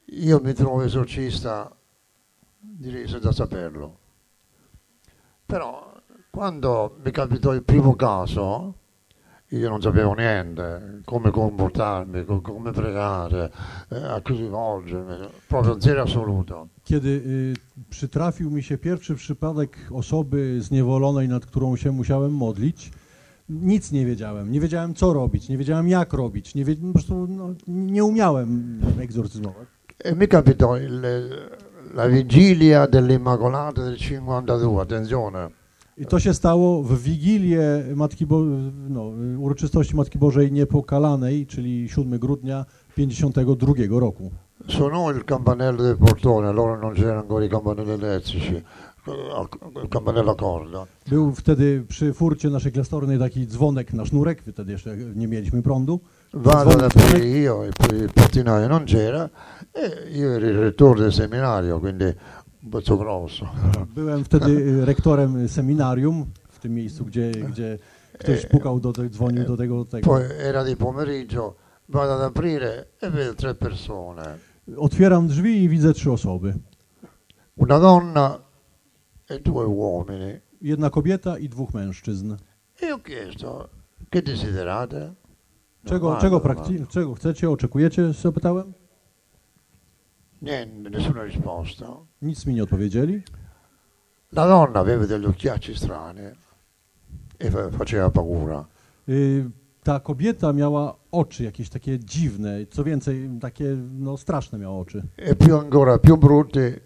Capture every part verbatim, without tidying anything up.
io mi trovo esorcista, direi senza saperlo. Però quando mi capitò il primo caso, io non sapevo niente, come comportarmi, come pregare, a chi rivolgermi, proprio zero assoluto. Kiedy y, przytrafił mi się pierwszy przypadek osoby zniewolonej, nad którą się musiałem modlić, nic nie wiedziałem, nie wiedziałem co robić, nie wiedziałem jak robić, nie, wie, po prostu no, nie umiałem egzorcyzować. E mi capitò il, la vigilia dell'Immacolata del cinquantadue, attenzione. I to się stało w Wigilię Matki Bo no, uroczystości Matki Bożej Niepokalanej, czyli siódmego grudnia pięćdziesiątego drugiego roku. Suonò il campanello del portone, allora non c'erano ancora i campanelli elettrici, il campanello a corda. Był wtedy przy furcie naszej klasztornej taki dzwonek na sznurek, wtedy jeszcze nie mieliśmy prądu. Vado ad aprire io, il portinaio non c'era, e io ero il rettore del seminario, quindi un pezzo grosso. Byłem wtedy rektorem seminarium, w tym miejscu, gdzie, gdzie ktoś pukał, do te, dzwonił do tego, tego. Poi era di pomeriggio, vado ad aprire e vedo tre persone. Otwieram drzwi i widzę trzy osoby. Una donna e due uomini. Jedna kobieta i dwóch mężczyzn. E ho chiesto, che desiderate? Czego, No, czego, no, prakty- czego chcecie, oczekujecie? Zapytałem. Niente, nessuna risposta. Nic mi nie odpowiedzieli. La donna aveva degli occhiacci strani e fa- faceva paura. Y, ta kobieta miała oczy jakieś takie dziwne, co więcej, takie no, straszne miała oczy. E più ancora, più brutti, eh,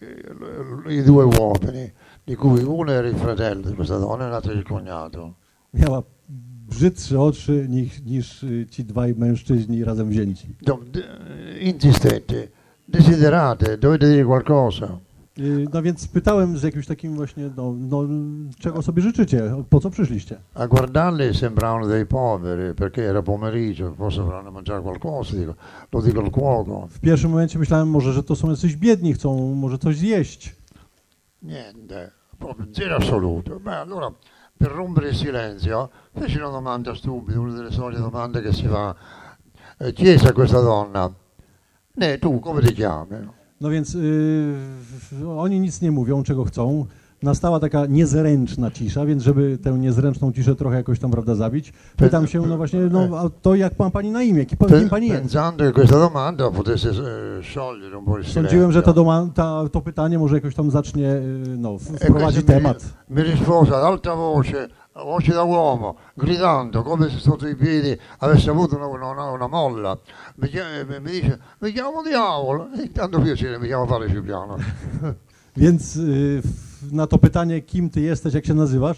i due uomini, di cui uno era il fratello di questa donna e l'altro il cognato. Miała brzydsze oczy niż, niż y, ci dwaj mężczyźni razem wzięci. Do- de- Insistette, desiderate, dovete dire qualcosa. Y, no więc pytałem z jakimś takim właśnie, no, no czego sobie życzycie, po co przyszliście? A guardarli sembravano dei poveri perché era pomeriggio, forse avranno mangiare qualcosa, dico, lo dico al cuoco. W pierwszym momencie myślałem może, że to są jacyś biedni, chcą może coś zjeść. Niente, proprio zero assoluto. Beh, allora, per rompere il silenzio, feci una domanda stupida, una delle solite domande che si fa. Eh, chiese a questa donna, ne, tu come ti chiami? No więc y, oni nic nie mówią, czego chcą. Nastała taka niezręczna cisza, więc żeby tę niezręczną ciszę trochę jakoś tam, prawda, zabić, pytam się, no właśnie, no a to jak pan pani na imię, kim, kim pani jest? Pensando che questa domanda potesse eh, sciogliere un po' il silenzio. Sądziłem, że to, doma, ta, to pytanie może jakoś tam zacznie, y, no, E wprowadzić questo mi, temat. mi rispose ad alta voce, a voce da uomo, gridando come se sotto i piedi avesse avuto una, una, una molla. Mi, chiama, mi dice, mi chiamo diavolo, e tanto piacere, mi chiamo Padre Cipriano. Więc y, na to pytanie, kim ty jesteś, jak się nazywasz,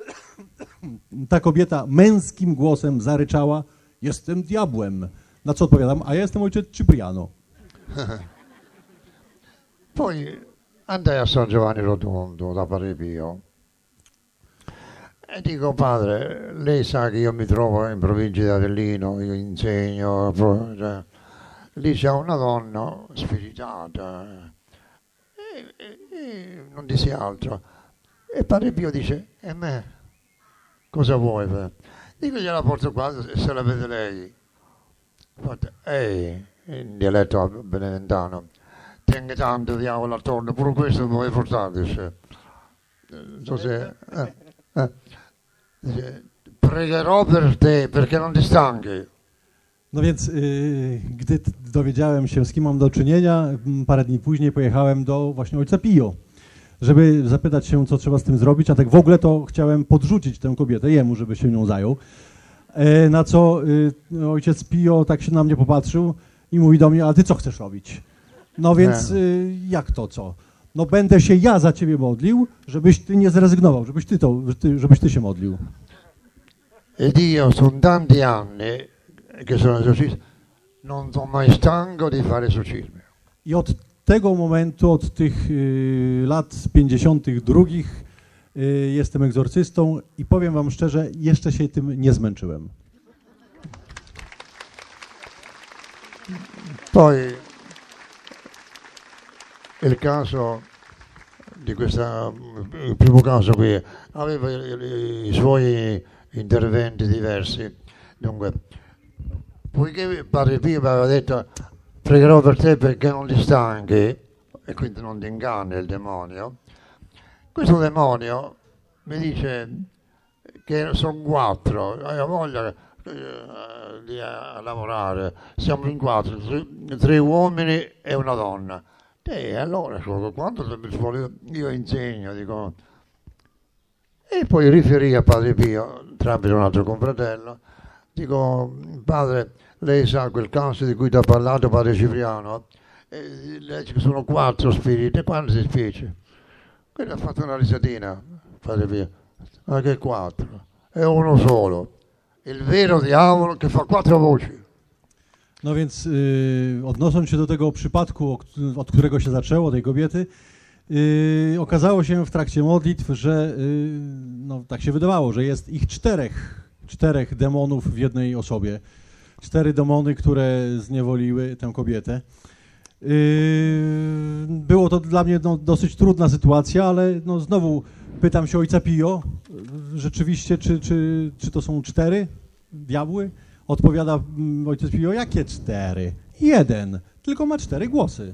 ta kobieta męskim głosem zaryczała, jestem diabłem. Na co odpowiadam, a ja jestem ojciec Cipriano. Poi andai a San Giovanni Rotondo da Padre Pio e dico, padre, lei sa che io mi trovo in provincia di Avellino, io insegno, cioè, lì c'è una donna spiritata e, e, e non dissi altro. E Padre Pio dice, e me, cosa vuoi? Dico, gliela porto qua e se la vede lei. Fate, ehi, in dialetto beneventano, tenga tanto diavolo attorno, pure questo mi vuoi portare, dice. Non so se... Eh, eh. Dice, pregherò per te, perché non ti stanchi. No więc, yy, gdy t- dowiedziałem się, z kim mam do czynienia, m, parę dni później pojechałem do właśnie ojca Pio, żeby zapytać się, co trzeba z tym zrobić, a tak w ogóle to chciałem podrzucić tę kobietę jemu, żeby się nią zajął. E, na co y, ojciec Pio tak się na mnie popatrzył i mówi do mnie, a ty co chcesz robić? No więc y, jak to co? No będę się ja za ciebie modlił, żebyś ty nie zrezygnował, żebyś ty, to, żebyś ty się modlił. Ed io sono tanti anni che sono esorcista, non sono mai stanco di fare esorcismi. I od tego momentu, od tych y, lat pięćdziesiątych drugich y, jestem egzorcystą i powiem wam szczerze, jeszcze się tym nie zmęczyłem. Poi il caso di questa, il primo caso qui aveva i, i, i suoi interventi diversi. Dunque, poiché Padre Pio mi aveva detto pregherò per te perché non ti stanchi e quindi non ti inganni il demonio. Questo demonio mi dice che sono quattro, hai voglia eh, di eh, lavorare, siamo in quattro, tre, tre uomini e una donna. E allora, quando io insegno, dico, e poi riferì a Padre Pio, tramite un altro confratello, dico, padre, lei sa quel caso di cui ti ha parlato Padre Cipriano? E lei, ci sono quattro spiriti, e quando si specie? Quindi ha fatto una risatina, Padre Pio, ma che quattro? È uno solo, il vero diavolo che fa quattro voci. No więc yy, odnosząc się do tego przypadku, od którego się zaczęło, tej kobiety, yy, okazało się w trakcie modlitw, że yy, no, tak się wydawało, że jest ich czterech, czterech demonów w jednej osobie. Cztery demony, które zniewoliły tę kobietę. Yy, było to dla mnie no, dosyć trudna sytuacja, ale no, znowu pytam się ojca Pio, rzeczywiście, czy, czy, czy to są cztery diabły? Odpowiada mm, ojciec Pio, jakie cztery? Jeden, tylko ma cztery głosy.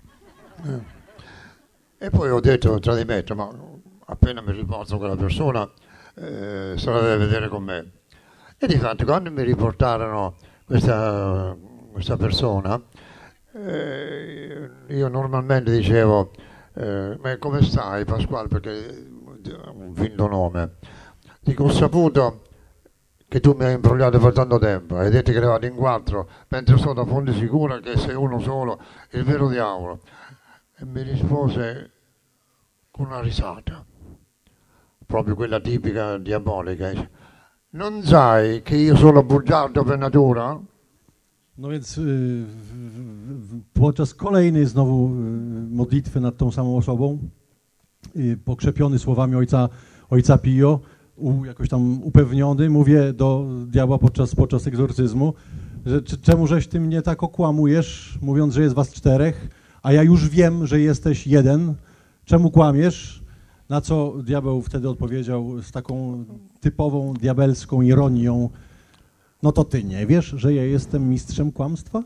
E poi ho detto tra di me, ma appena mi riporto quella persona, eh, se la deve vedere con me. E difatti quando mi riportarono questa, questa persona, eh, io normalmente dicevo, eh, ma come stai Pasquale, perché è un finto nome. Dico, ho saputo che tu mi hai imbrogliato per tanto tempo, hai detto che eravate in quattro, mentre sono da fonte sicura che sei uno solo, il vero diavolo. E mi rispose con una risata, proprio quella tipica diabolica. Non sai che io sono bugiardo per natura? No więc yy, podczas kolejnej znowu yy, modlitwy nad tą samą osobą, yy, pokrzepiony słowami ojca, ojca Pio, u, jakoś tam upewniony, mówię do diabła podczas, podczas egzorcyzmu, że czy, czemu żeś ty mnie tak okłamujesz, mówiąc, że jest was czterech, a ja już wiem, że jesteś jeden, czemu kłamiesz? Na co diabeł wtedy odpowiedział z taką typową diabelską ironią, no to ty nie wiesz, że ja jestem mistrzem kłamstwa?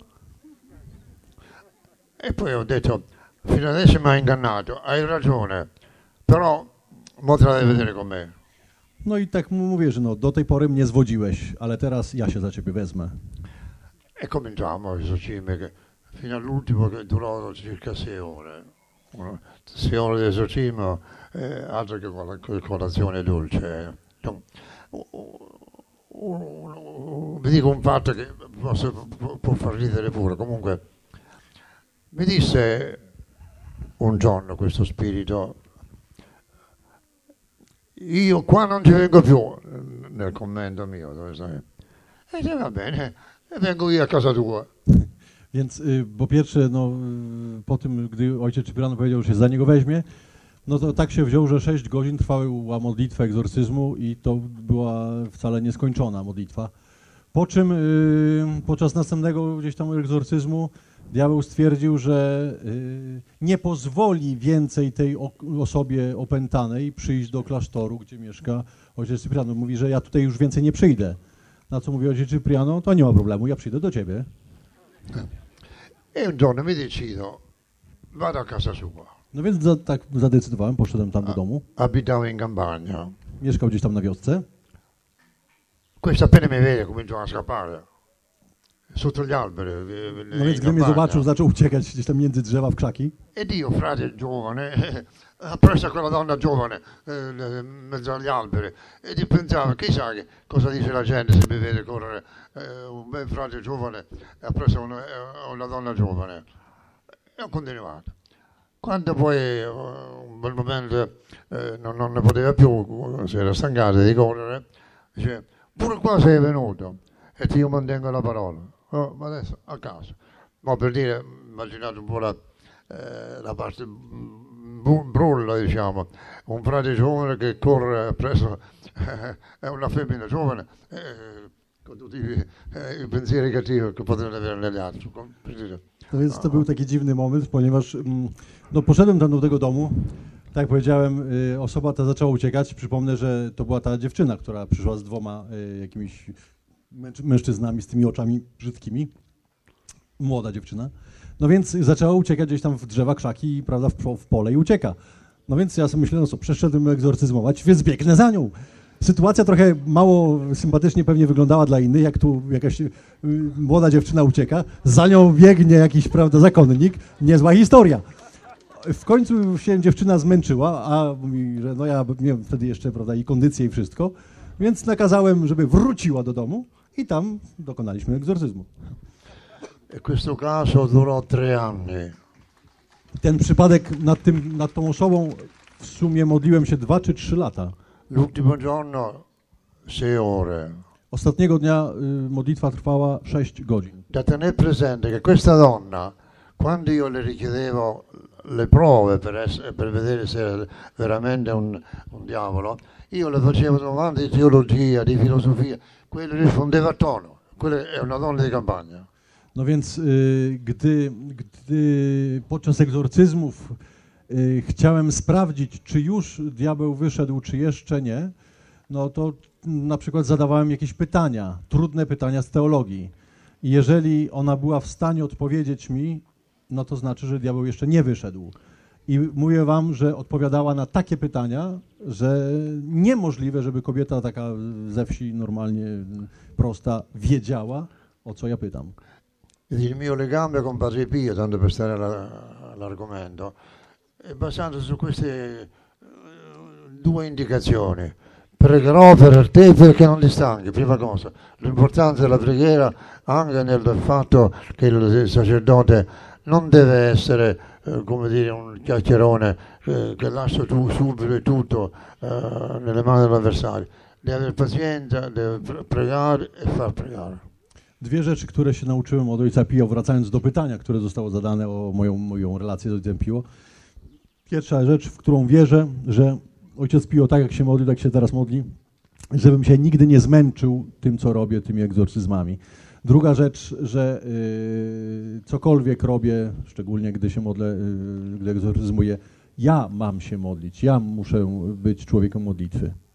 E poi ho detto, fino adesso mi hai ingannato, hai ragione, però mo te la devi vedere con me. No i tak mu mówię, że no, do tej pory mnie zwodziłeś, ale teraz ja się za ciebie wezmę. E cominciamo l'esorcismo che fino all'ultimo che durò circa sei ore. Sei ore di esorcismo, eh, altro che col- colazione dolce. No. Vi dico un fatto che forse può, può far ridere pure. Comunque, mi disse un giorno questo spirito, io qua non ci vengo più, nel commento mio, dove stai? E dice, va bene, e vengo io a casa tua. Więc y, po pierwsze, no, y, po tym, gdy ojciec Cipriano powiedział, że się za niego weźmie, no to tak się wziął, że sześć godzin trwała modlitwa egzorcyzmu i to była wcale nieskończona modlitwa. Po czym y, podczas następnego gdzieś tam egzorcyzmu diabeł stwierdził, że y, nie pozwoli więcej tej o, osobie opętanej przyjść do klasztoru, gdzie mieszka ojciec Cipriano. Mówi, że ja tutaj już więcej nie przyjdę. Na co mówi ojciec Cipriano, to nie ma problemu, ja przyjdę do ciebie. E un giorno mi decido, vado a casa sua. No więc za, tak zadecydowałem, poszedłem tam do domu. Abitavo in campagna. Mieszkał gdzieś tam na wiosce. Questo appena mi vede cominciò a scappare sotto gli alberi. No więc gdy mnie zobaczył, zaczął uciekać gdzieś tam między drzewa w krzaki. E Dio, frate giovane, ha preso quella donna giovane eh, in mezzo agli alberi e ti pensava, chissà che cosa dice la gente se mi vede correre eh, un bel frate giovane e ha preso una, una donna giovane. E ho continuato. Quando poi eh, un bel momento eh, non, non ne poteva più, si era stancato di correre, dice, pure qua sei venuto e ti io mantengo la parola. Oh, ma adesso a casa. Ma per dire, immaginate un po' la, eh, la parte bu- brulla, diciamo, un frate giovane che corre presso eh, è una femmina giovane, eh, con tutti i, eh, i pensieri cattivi che potrebbero avere negli altri. Per dire. No więc to był taki dziwny moment, ponieważ mm, no, poszedłem tam do tego domu. Tak jak powiedziałem, y, osoba ta zaczęła uciekać. Przypomnę, że to była ta dziewczyna, która przyszła z dwoma y, jakimiś męż- mężczyznami z tymi oczami brzydkimi. Młoda dziewczyna. No więc zaczęła uciekać gdzieś tam w drzewa, krzaki, prawda, w, w pole i ucieka. No więc ja sobie myślę, no co, przeszedłem egzorcyzmować, więc biegnę za nią. Sytuacja trochę mało sympatycznie pewnie wyglądała dla innych, jak tu jakaś y, młoda dziewczyna ucieka, za nią biegnie jakiś, prawda, zakonnik, niezła historia. W końcu się dziewczyna zmęczyła, a mówi, że no ja miałem wtedy jeszcze, prawda, i kondycję i wszystko, więc nakazałem, żeby wróciła do domu i tam dokonaliśmy egzorcyzmu. E questo caso durò tre anni. Ten przypadek nad, tym, nad tą osobą w sumie modliłem się dwa czy trzy lata. L'ultimo giorno sei ore. Ostatniego dnia y, modlitwa trwała sześć godzin. Da tenere presente che questa donna, quando io le richiedevo le prove per, essere, per vedere se era veramente un, un diavolo, io le facevo domande di teologia, di filosofia, quello rispondeva a tono. Quella è una donna di campagna. No więc y, gdy, gdy podczas egzorcyzmów y, chciałem sprawdzić, czy już diabeł wyszedł, czy jeszcze nie, no to na przykład zadawałem jakieś pytania, trudne pytania z teologii. I jeżeli ona była w stanie odpowiedzieć mi, no to znaczy, że diabeł jeszcze nie wyszedł. I mówię wam, że odpowiadała na takie pytania, że niemożliwe, żeby kobieta taka ze wsi normalnie prosta wiedziała, o co ja pytam. Il mio legame con Padre Pio, tanto per stare alla, all'argomento, è basato su queste uh, due indicazioni. Pregherò per te perché non ti stanchi, prima cosa. L'importanza della preghiera anche nel fatto che il sacerdote non deve essere, eh, come dire, un chiacchierone eh, che lascia tu subito e tutto eh, nelle mani dell'avversario. Deve avere pazienza, deve pregare e far pregare. Dwie rzeczy, które się nauczyłem od ojca Pio, wracając do pytania, które zostało zadane o moją, moją relację z ojcem Pio. Pierwsza rzecz, w którą wierzę, że ojciec Pio, tak jak się modli, tak się teraz modli, żebym się nigdy nie zmęczył tym, co robię, tymi egzorcyzmami. Druga rzecz, że yy, cokolwiek robię, szczególnie gdy się modlę, yy, gdy egzorcyzmuję, ja mam się modlić, ja muszę być człowiekiem modlitwy.